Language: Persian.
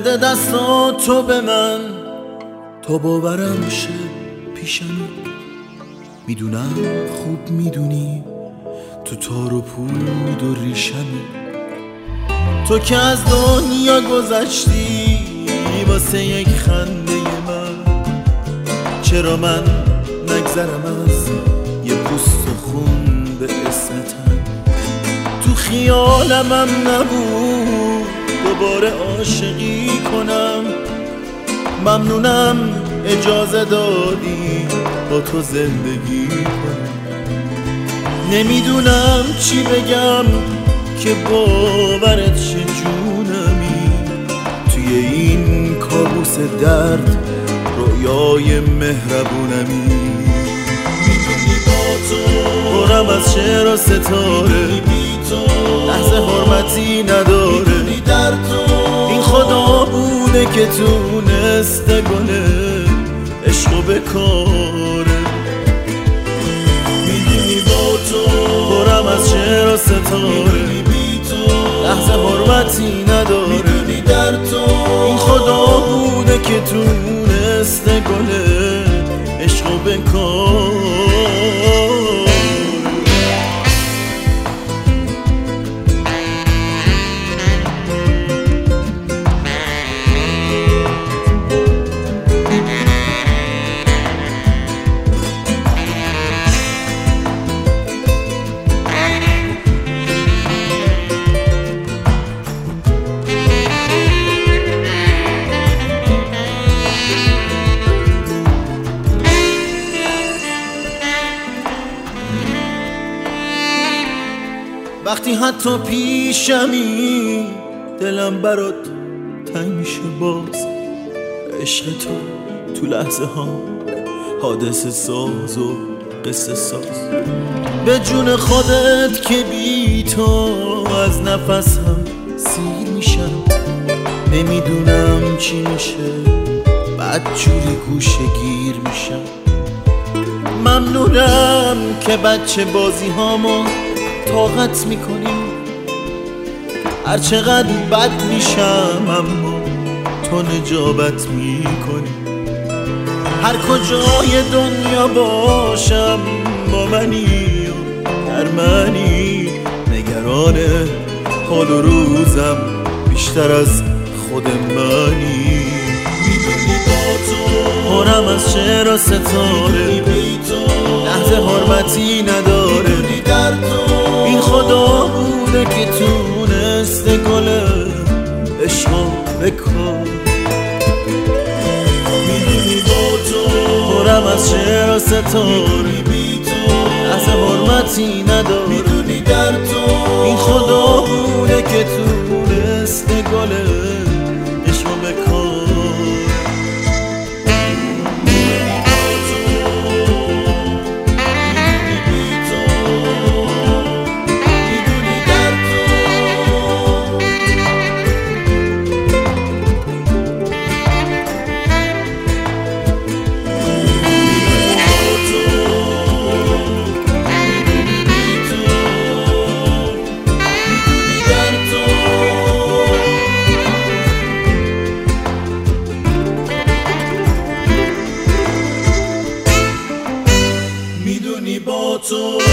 بده دستاتو به من تا باورم شه پیشمی. میدونم خوب میدونی تو تار و پود و ریشمی. تو که از دنیا گذشتی واسه یک خنده من، چرا من نگذرم از یه پوست و خون به اسم تن؟ تو خیالمم نبود دوباره عاشقی کنم. ممنونم اجازه دادی با تو زندگی کنم. نمیدونم چی بگم که باورت شه جونمی. توی این کابوس درد رویای مهربونمی. میدونی با تو پرم از شعر و ستاره، بی تو لحظه حرمتی نداره. میدونی در تو این خدا بوده که تونسته گله عشقو بکاره. میدونی با تو پرم از شعر و ستاره، بی تو لحظه حرمتی نداره. میدونی در تو این خدا بوده که تونسته گله عشقو بکاره. وقتی حتی پیشمی دلم برات تنگ میشه باز. عشق تو لحظه ها حادثه ساز و قصه ساز. به جون خودت که بی تو از نفسم سیر میشم. نمیدونم چی میشه بعد جوری گوشه گیر میشم. ممنونم که بچه بازی هامو طاقت میکنی. هر چقدر بد میشم اما تو نجابت میکنی. هر کجای دنیا باشم با منی و در منی. نگران حال و روزم بیشتر از خود منی. میدونی با تو پرم از شعر و ستاره، بی تو لحظه حرمتی نداره. میدونی در تو این خدا بوده که تونسته گله عشقو بکن. میدونی با تو پرم از شعر و ستاره، بی تو لحظه حرمتی نداره. میدونی در تو این خدا بوده که تونسته گله عشقو بکن. با تو